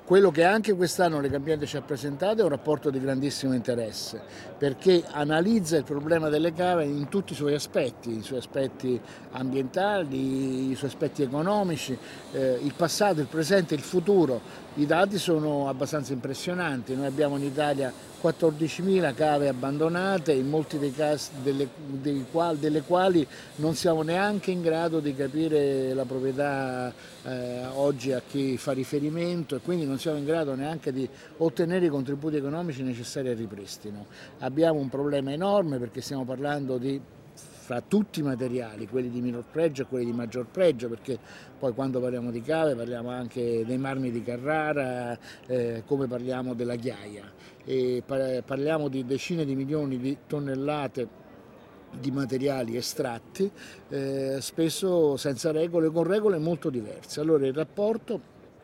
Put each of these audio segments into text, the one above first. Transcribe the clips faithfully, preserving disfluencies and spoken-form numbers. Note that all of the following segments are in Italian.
Quello che anche quest'anno Legambiente ci ha presentato è un rapporto di grandissimo interesse, perché analizza il problema delle cave in tutti i suoi aspetti, i suoi aspetti ambientali, i suoi aspetti economici, eh, il passato, il presente, il futuro. I dati sono abbastanza impressionanti. Noi abbiamo in Italia quattordicimila cave abbandonate, in molti dei casi delle, dei quali, delle quali non siamo neanche in grado di capire la proprietà eh, oggi a chi fa riferimento, e quindi non siamo in grado neanche di ottenere i contributi economici necessari al ripristino. Abbiamo un problema enorme perché stiamo parlando di, fra tutti i materiali, quelli di minor pregio e quelli di maggior pregio, perché poi quando parliamo di cave parliamo anche dei marmi di Carrara, eh, come parliamo della ghiaia, e parliamo di decine di milioni di tonnellate di materiali estratti, eh, spesso senza regole, con regole molto diverse. Allora il rapporto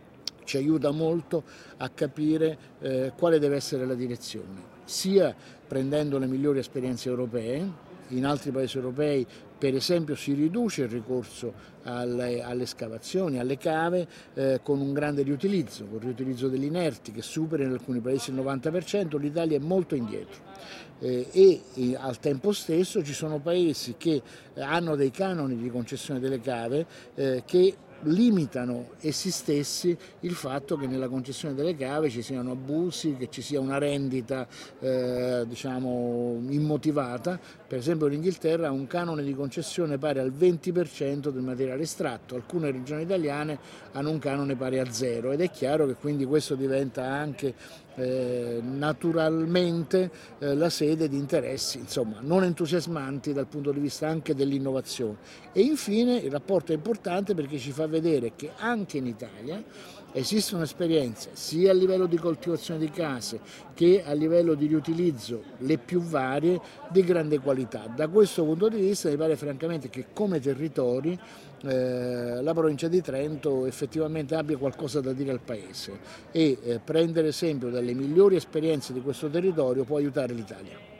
ci aiuta molto a capire eh, quale deve essere la direzione, sia prendendo le migliori esperienze europee. In altri paesi europei, per esempio, si riduce il ricorso alle, alle scavazioni, alle cave, eh, con un grande riutilizzo, con il riutilizzo degli inerti che supera in alcuni paesi il novanta per cento, l'Italia è molto indietro. Eh, e, e al tempo stesso ci sono paesi che hanno dei canoni di concessione delle cave eh, che limitano essi stessi il fatto che nella concessione delle cave ci siano abusi, che ci sia una rendita eh, diciamo immotivata. Per esempio l'Inghilterra ha un canone di concessione pari al venti per cento del materiale estratto, alcune regioni italiane hanno un canone pari a zero, ed è chiaro che quindi questo diventa anche eh, naturalmente eh, la sede di interessi insomma non entusiasmanti dal punto di vista anche dell'innovazione. E infine il rapporto è importante perché ci fa vedere che anche in Italia esistono esperienze sia a livello di coltivazione di case che a livello di riutilizzo, le più varie, di grande qualità. Da questo punto di vista mi pare francamente che come territori eh, la provincia di Trento effettivamente abbia qualcosa da dire al paese, e eh, prendere esempio dalle migliori esperienze di questo territorio può aiutare l'Italia.